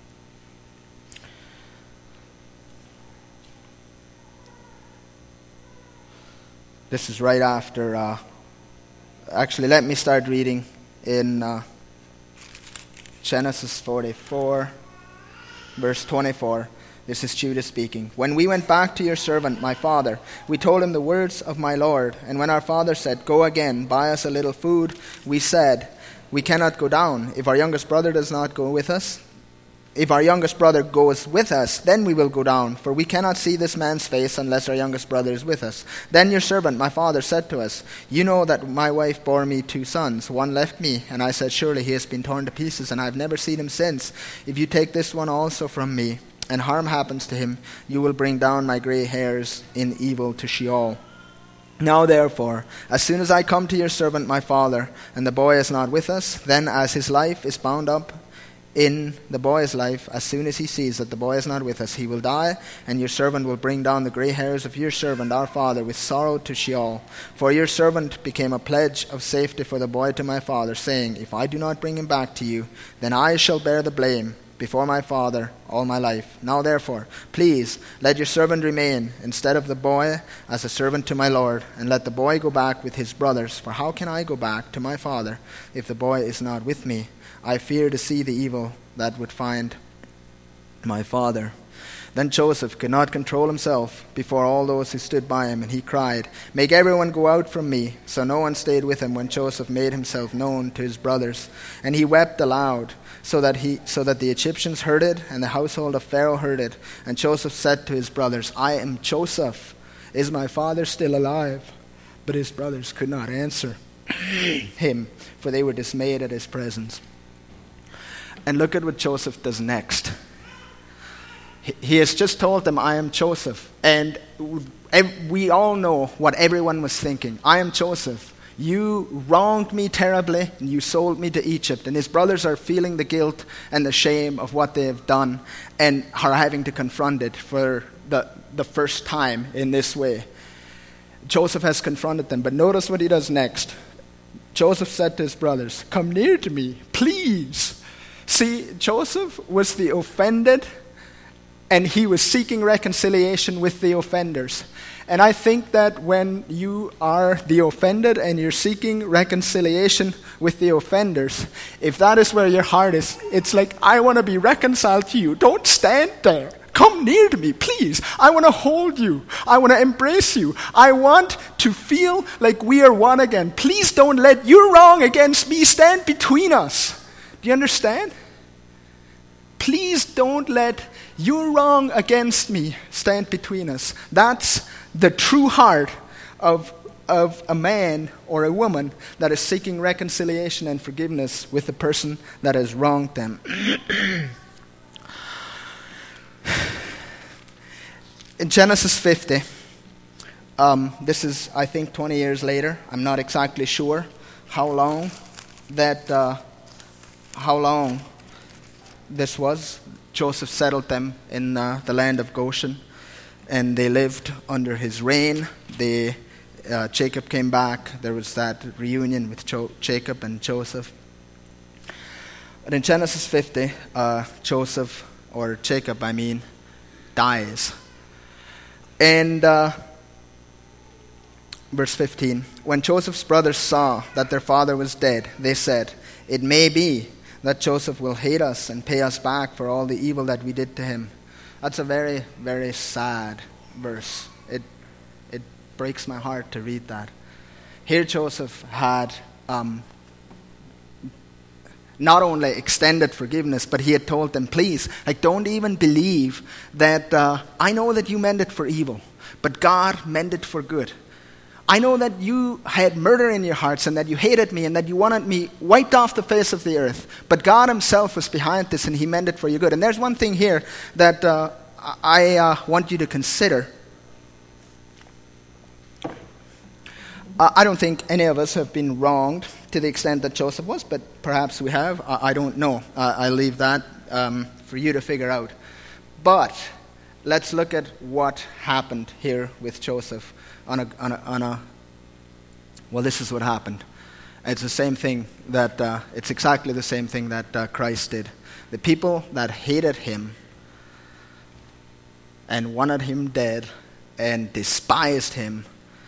This is right after... Uh, actually, let me start reading in uh, Genesis forty-four, verse twenty-four. This is Judah speaking. When we went back to your servant, my father, we told him the words of my Lord. And when our father said, go again, buy us a little food, we said, we cannot go down. If our youngest brother does not go with us, if our youngest brother goes with us, then we will go down, for we cannot see this man's face unless our youngest brother is with us. Then your servant, my father, said to us, you know that my wife bore me two sons. One left me, and I said, surely he has been torn to pieces, and I have never seen him since. If you take this one also from me, and harm happens to him, you will bring down my gray hairs in evil to Sheol. Now therefore, as soon as I come to your servant my father, and the boy is not with us, then as his life is bound up in the boy's life, as soon as he sees that the boy is not with us, he will die, and your servant will bring down the gray hairs of your servant our father with sorrow to Sheol. For your servant became a pledge of safety for the boy to my father, saying, if I do not bring him back to you, then I shall bear the blame before my father all my life. Now therefore, please let your servant remain instead of the boy as a servant to my Lord, and let the boy go back with his brothers. For how can I go back to my father if the boy is not with me? I fear to see the evil that would find my father. Then Joseph could not control himself before all those who stood by him, and he cried, make everyone go out from me. So no one stayed with him when Joseph made himself known to his brothers. And he wept aloud, so that he so that the Egyptians heard it, and the household of Pharaoh heard it. And Joseph said to his brothers, I am Joseph. Is my father still alive? But his brothers could not answer. him, for they were dismayed at his presence. And look at what Joseph does next. He, he has just told them, I am Joseph. And we all know what everyone was thinking. I am Joseph. You wronged me terribly, and you sold me to Egypt. And his brothers are feeling the guilt and the shame of what they have done and are having to confront it for the, the first time in this way. Joseph has confronted them, but notice what he does next. Joseph said to his brothers, come near to me, please. See, Joseph was the offended, and he was seeking reconciliation with the offenders. And I think that when you are the offended and you're seeking reconciliation with the offenders, if that is where your heart is, it's like, I want to be reconciled to you. Don't stand there. Come near to me, please. I want to hold you. I want to embrace you. I want to feel like we are one again. Please don't let your wrong against me stand between us. Do you understand? Please don't let your wrong against me stand between us. That's the true heart of, of a man or a woman that is seeking reconciliation and forgiveness with the person that has wronged them. In Genesis fifty, um, this is, I think, twenty years later. I'm not exactly sure how long that, uh, how long this was. Joseph settled them in uh, the land of Goshen, and they lived under his reign. They, uh, Jacob came back. There was that reunion with jo- Jacob and Joseph. But in Genesis fifty, uh, Joseph, or Jacob, I mean, dies. And uh, verse fifteen, when Joseph's brothers saw that their father was dead, they said, it may be that Joseph will hate us and pay us back for all the evil that we did to him. That's a very, very sad verse. It it breaks my heart to read that. Here Joseph had um, not only extended forgiveness, but he had told them, please, like, don't even believe that, uh, I know that you meant it for evil, but God meant it for good. I know that you had murder in your hearts and that you hated me and that you wanted me wiped off the face of the earth. But God himself was behind this and he meant it for your good. And there's one thing here that uh, I uh, want you to consider. Uh, I don't think any of us have been wronged to the extent that Joseph was, but perhaps we have. I, I don't know. Uh, I leave that um, for you to figure out. But let's look at what happened here with Joseph. On a, on a, on a, well, this is what happened. It's the same thing that, uh, it's exactly the same thing that uh, Christ did. The people that hated him and wanted him dead and despised him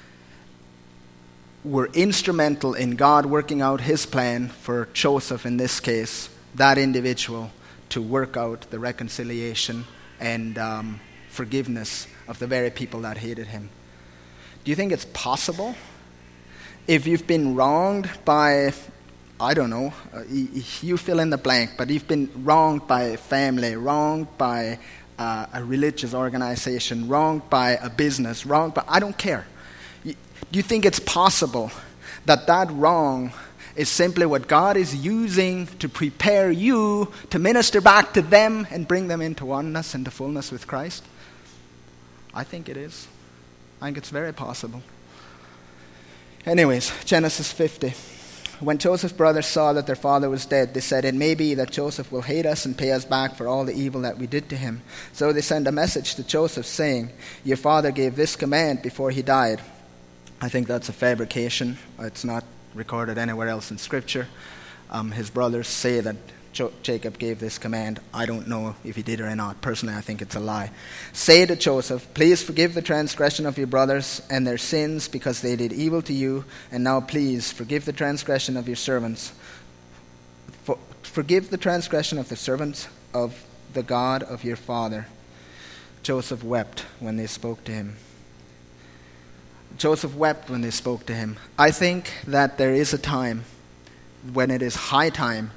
were instrumental in God working out his plan for Joseph, in this case, that individual, to work out the reconciliation and um, forgiveness of the very people that hated him. Do you think it's possible? If you've been wronged by, I don't know, uh, you fill in the blank, but you've been wronged by a family, wronged by uh, a religious organization, wronged by a business, wronged by, I don't care. Do you think it's possible that that wrong is simply what God is using to prepare you to minister back to them and bring them into oneness and to fullness with Christ? I think it is. I think it's very possible. Anyways, Genesis fifty. When Joseph's brothers saw that their father was dead, they said, it may be that Joseph will hate us and pay us back for all the evil that we did to him. So they sent a message to Joseph saying, your father gave this command before he died. I think that's a fabrication. It's not recorded anywhere else in Scripture. Um, his brothers say that Jo- Jacob gave this command. I don't know if he did or not. Personally, I think it's a lie. Say to Joseph, please forgive the transgression of your brothers and their sins because they did evil to you. And now please forgive the transgression of your servants. For, forgive the transgression of the servants of the God of your father. Joseph wept when they spoke to him. Joseph wept when they spoke to him. I think that there is a time when it is high time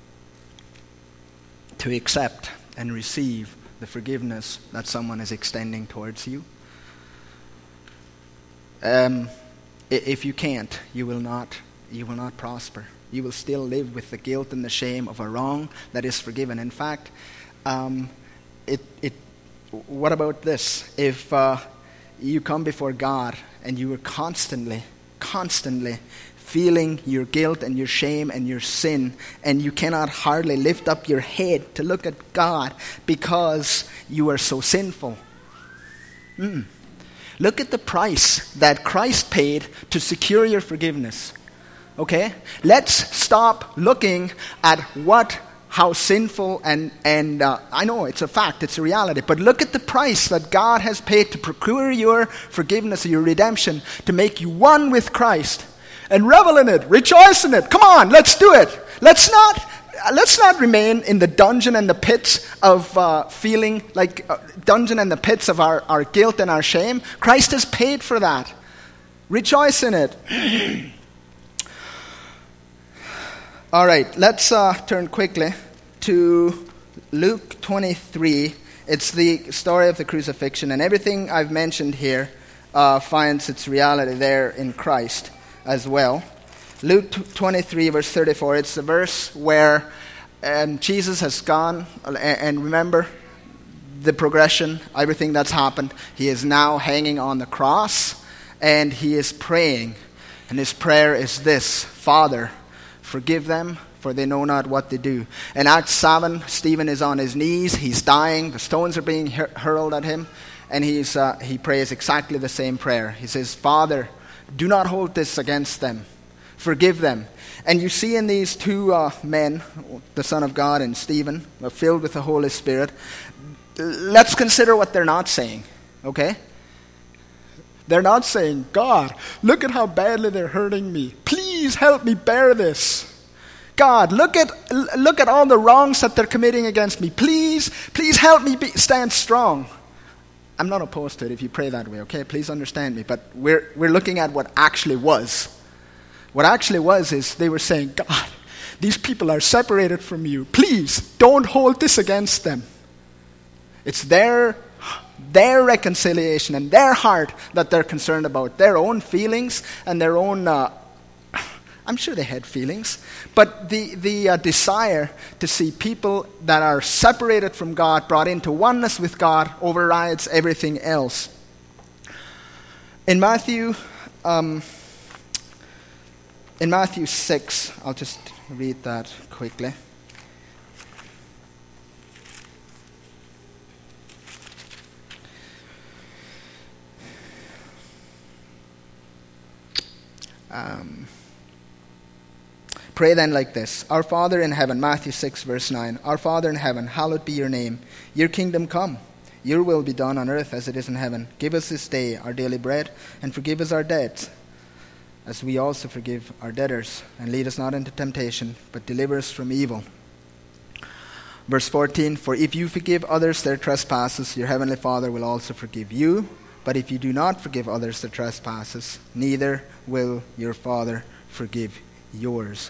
to accept and receive the forgiveness that someone is extending towards you. Um, if you can't, you will not you will not prosper. You will still live with the guilt and the shame of a wrong that is forgiven. In fact, um, it, it, what about this? If uh, you come before God and you are constantly, constantly feeling your guilt and your shame and your sin, and you cannot hardly lift up your head to look at God because you are so sinful. Mm. Look at the price that Christ paid to secure your forgiveness. Okay? Let's stop looking at what, how sinful, and, and uh, I know it's a fact, it's a reality, but look at the price that God has paid to procure your forgiveness, your redemption, to make you one with Christ. And revel in it, rejoice in it. Come on, let's do it. Let's not, let's not remain in the dungeon and the pits of uh, feeling like uh, dungeon and the pits of our, our guilt and our shame. Christ has paid for that. Rejoice in it. All right, let's uh, turn quickly to Luke twenty-three. It's the story of the crucifixion, and everything I've mentioned here uh, finds its reality there in Christ as well. Luke twenty-three, verse thirty-four, it's the verse where um, Jesus has gone, and, and remember the progression, everything that's happened. He is now hanging on the cross, and he is praying. And his prayer is this: Father, forgive them, for they know not what they do. In Acts seven, Stephen is on his knees, he's dying, the stones are being hur- hurled at him, and he's uh, he prays exactly the same prayer. He says, Father, do not hold this against them. Forgive them. And you see in these two uh, men, the Son of God and Stephen, are filled with the Holy Spirit. Let's consider what they're not saying, okay? They're not saying, God, look at how badly they're hurting me. Please help me bear this. God, look at look at all the wrongs that they're committing against me. Please, please help me be, stand strong. I'm not opposed to it if you pray that way, okay? Please understand me. But we're we're looking at what actually was. What actually was is they were saying, God, these people are separated from you. Please, don't hold this against them. It's their, their reconciliation and their heart that they're concerned about. Their own feelings and their own... Uh, I'm sure they had feelings. But the, the uh, desire to see people that are separated from God, brought into oneness with God, overrides everything else. In Matthew... Um, In Matthew six, I'll just read that quickly. Um, Pray then like this: Our Father in heaven, Matthew six, verse nine. Our Father in heaven, hallowed be your name. Your kingdom come. Your will be done on earth as it is in heaven. Give us this day our daily bread, and forgive us our debts, as we also forgive our debtors. And lead us not into temptation, but deliver us from evil. Verse fourteen, For if you forgive others their trespasses, your heavenly Father will also forgive you. But if you do not forgive others their trespasses, neither will your Father forgive yours.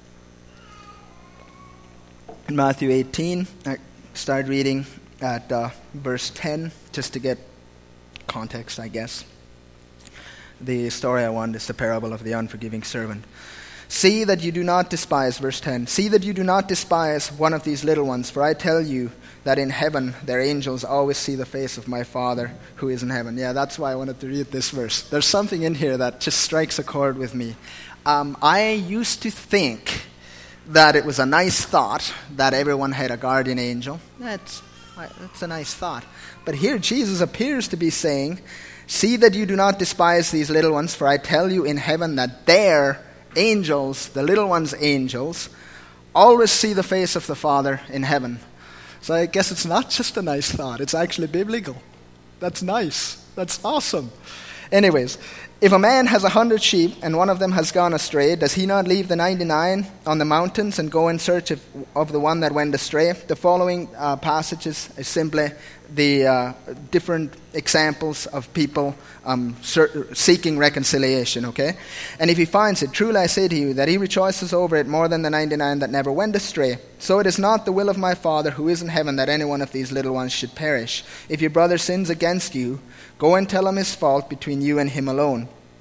In Matthew eighteen, I started reading at uh, verse ten, just to get context, I guess. The story I want is the parable of the unforgiving servant. See that you do not despise, verse ten, See that you do not despise one of these little ones, for I tell you that in heaven their angels always see the face of my Father who is in heaven. Yeah, that's why I wanted to read this verse. There's something in here that just strikes a chord with me. Um, I used to think that it was a nice thought that everyone had a guardian angel. That's, that's a nice thought. But here Jesus appears to be saying, See that you do not despise these little ones, for I tell you in heaven that their angels, the little ones' angels, always see the face of the Father in heaven. So I guess it's not just a nice thought, it's actually biblical. That's nice. That's awesome. Anyways, if a man has a hundred sheep and one of them has gone astray, does he not leave the ninety-nine on the mountains and go in search of, of the one that went astray? The following uh, passages is simply the uh, different examples of people um, ser- seeking reconciliation, okay? And if he finds it, truly I say to you that he rejoices over it more than the ninety-nine that never went astray. So it is not the will of my Father who is in heaven that any one of these little ones should perish. If your brother sins against you, go and tell him his fault between you and him alone.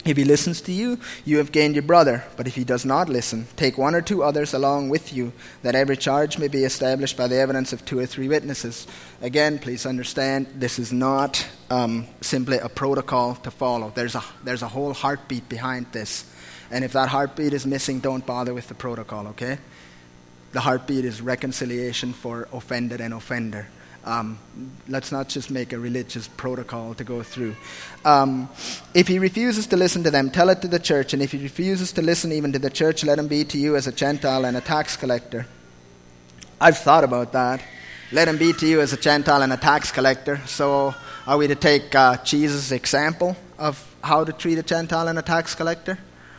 If he listens to you, you have gained your brother. But if he does not listen, take one or two others along with you, that every charge may be established by the evidence of two or three witnesses. Again, please understand, this is not um, simply a protocol to follow. There's a, there's a whole heartbeat behind this. And if that heartbeat is missing, don't bother with the protocol, okay? The heartbeat is reconciliation for offended and offender. Um, let's not just make a religious protocol to go through. Um, if he refuses to listen to them, tell it to the church. And if he refuses to listen even to the church, let him be to you as a Gentile and a tax collector. I've thought about that. Let him be to you as a Gentile and a tax collector. So are we to take uh, Jesus' example of how to treat a Gentile and a tax collector?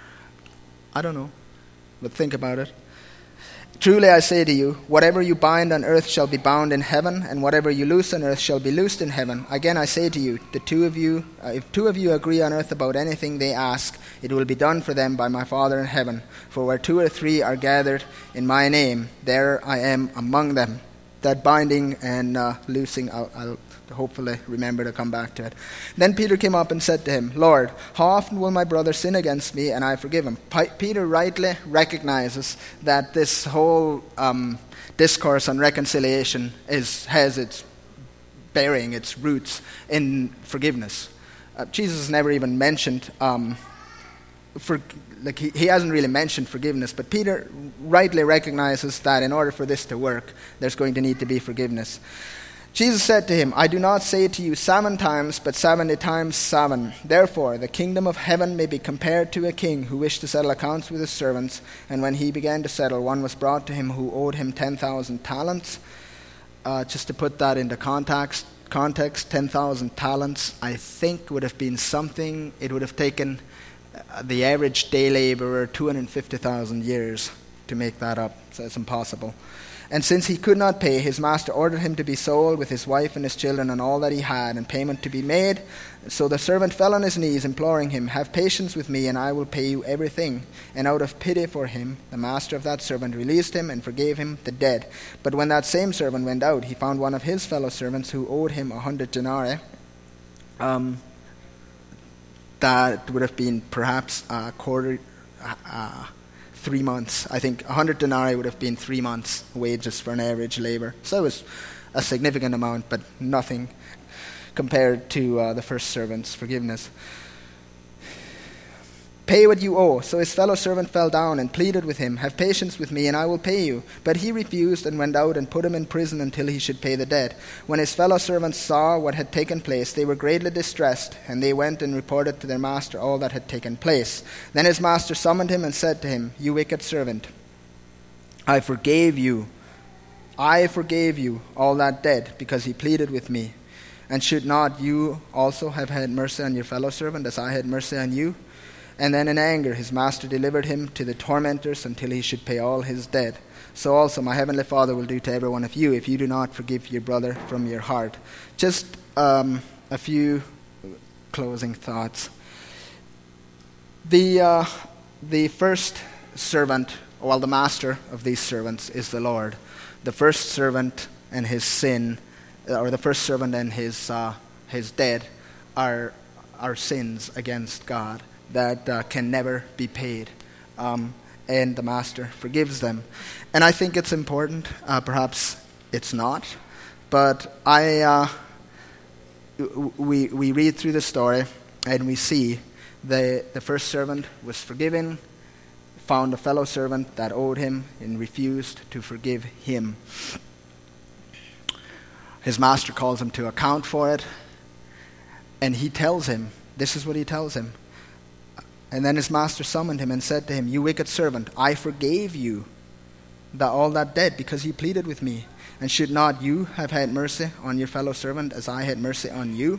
I don't know. But think about it. Truly I say to you, whatever you bind on earth shall be bound in heaven, and whatever you loose on earth shall be loosed in heaven. Again I say to you, the two of you, uh, if two of you agree on earth about anything they ask, it will be done for them by my Father in heaven. For where two or three are gathered in my name, there I am among them. That binding and uh, loosing, I'll, I'll hopefully remember to come back to it. Then Peter came up and said to him, Lord, how often will my brother sin against me and I forgive him? P- Peter rightly recognizes that this whole um, discourse on reconciliation is has its bearing, its roots in forgiveness. Uh, Jesus never even mentioned, um, for, like he, he hasn't really mentioned forgiveness, but Peter rightly recognizes that in order for this to work, there's going to need to be forgiveness. Jesus said to him, I do not say to you seven times, but seventy times seven. Therefore, the kingdom of heaven may be compared to a king who wished to settle accounts with his servants. And when he began to settle, one was brought to him who owed him ten thousand talents. Uh, just to put that into context, context ten thousand talents, I think would have been something, it would have taken uh, the average day laborer two hundred fifty thousand years to make that up. So it's impossible. And since he could not pay, his master ordered him to be sold with his wife and his children and all that he had, and payment to be made. So the servant fell on his knees, imploring him, have patience with me, and I will pay you everything. And out of pity for him, the master of that servant released him and forgave him the debt. But when that same servant went out, he found one of his fellow servants who owed him a hundred denarii. Um, that would have been perhaps a quarter... Uh, Three months. I think a hundred denarii would have been three months' wages for an average labor. So it was a significant amount, but nothing compared to uh, the first servant's forgiveness. Pay what you owe. So his fellow servant fell down and pleaded with him, have patience with me, and I will pay you. But he refused and went out and put him in prison until he should pay the debt. When his fellow servants saw what had taken place, they were greatly distressed, and they went and reported to their master all that had taken place. Then his master summoned him and said to him, you wicked servant, I forgave you. I forgave you all that debt because he pleaded with me. And should not you also have had mercy on your fellow servant as I had mercy on you? And then in anger his master delivered him to the tormentors until he should pay all his debt. So also my heavenly Father will do to every one of you if you do not forgive your brother from your heart. Just um, a few closing thoughts. The uh, the first servant, well, the master of these servants is the Lord. The first servant and his sin, or the first servant and his uh, his debt, are are sins against God that uh, can never be paid, um, and the master forgives them. And I think it's important. Uh, perhaps it's not, but I uh, we we read through the story and we see the the first servant was forgiven, found a fellow servant that owed him, and refused to forgive him. His master calls him to account for it, and he tells him, this is what he tells him. And then his master summoned him and said to him, you wicked servant, I forgave you the, all that debt because you pleaded with me. And should not you have had mercy on your fellow servant as I had mercy on you?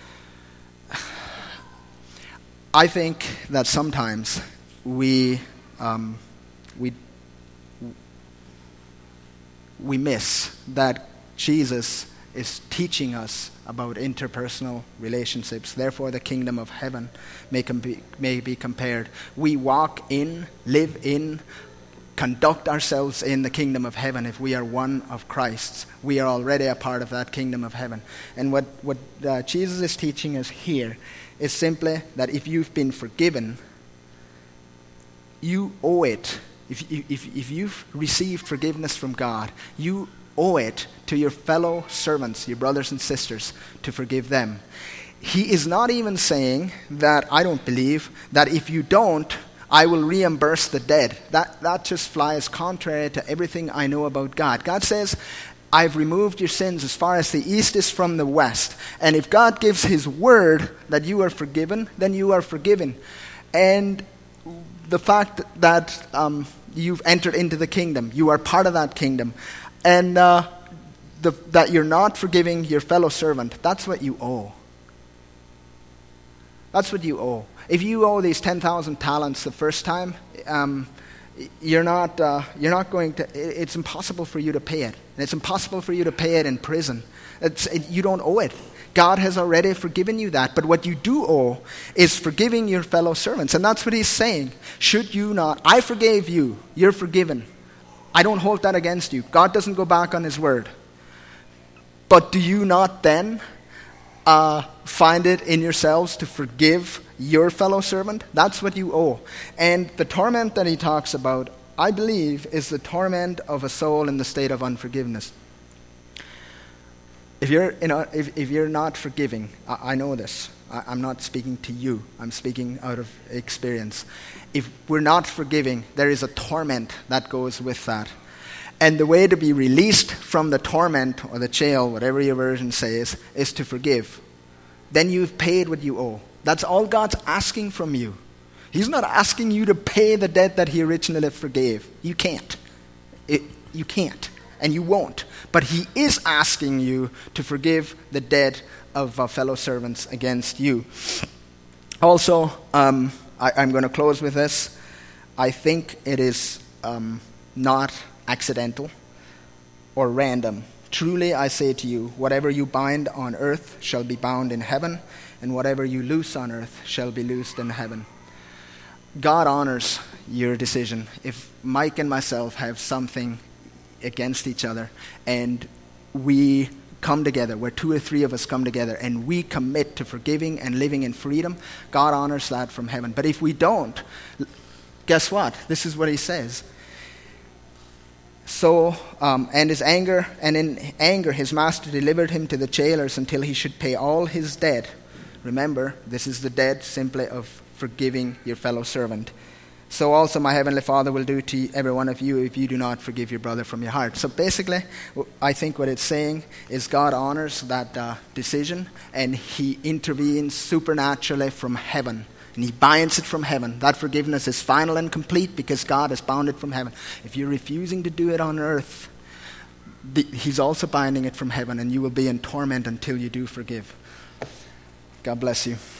I think that sometimes we um, we we miss that Jesus is teaching us about interpersonal relationships. Therefore, the kingdom of heaven may, com- may be compared. We walk in, live in, conduct ourselves in the kingdom of heaven if we are one of Christ's. We are already a part of that kingdom of heaven. And what, what uh, Jesus is teaching us here is simply that if you've been forgiven, you owe it. If, you, if, if you've received forgiveness from God, you owe it to your fellow servants, your brothers and sisters, to forgive them. He is not even saying that, I don't believe, that if you don't, I will reimburse the dead. That, that just flies contrary to everything I know about God. God says, I've removed your sins as far as the east is from the west. And if God gives his word that you are forgiven, then you are forgiven. And the fact that um, you've entered into the kingdom, you are part of that kingdom, and uh, the, that you're not forgiving your fellow servant, that's what you owe. That's what you owe. If you owe these ten thousand talents the first time, um, you're not uh, you're not going to. It's impossible for you to pay it, and it's impossible for you to pay it in prison. It's, it, you don't owe it. God has already forgiven you that. But what you do owe is forgiving your fellow servants, and that's what he's saying. Should you not? I forgave you. You're forgiven. I don't hold that against you. God doesn't go back on his word. But do you not then uh, find it in yourselves to forgive your fellow servant? That's what you owe. And the torment that he talks about, I believe, is the torment of a soul in the state of unforgiveness. If you're, you know, if, if you're not forgiving, I, I know this. I, I'm not speaking to you. I'm speaking out of experience. If we're not forgiving, there is a torment that goes with that. And the way to be released from the torment or the jail, whatever your version says, is to forgive. Then you've paid what you owe. That's all God's asking from you. He's not asking you to pay the debt that he originally forgave. You can't. It, you can't. And you won't. But he is asking you to forgive the debt of uh, fellow servants against you. Also, um, I, I'm going to close with this. I think it is um, not accidental or random. Truly, I say to you, whatever you bind on earth shall be bound in heaven, and whatever you loose on earth shall be loosed in heaven. God honors your decision. If Mike and myself have something against each other, and we come together, where two or three of us come together, and we commit to forgiving and living in freedom, God honors that from heaven. But if we don't, guess what? This is what he says. So, um, and his anger, and in anger his master delivered him to the jailers until he should pay all his debt. Remember, this is the debt simply of forgiving your fellow servant. So also my heavenly Father will do to every one of you if you do not forgive your brother from your heart. So basically, I think what it's saying is God honors that uh, decision, and he intervenes supernaturally from heaven. And he binds it from heaven. That forgiveness is final and complete because God has bound it from heaven. If you're refusing to do it on earth, the, he's also binding it from heaven, and you will be in torment until you do forgive. God bless you.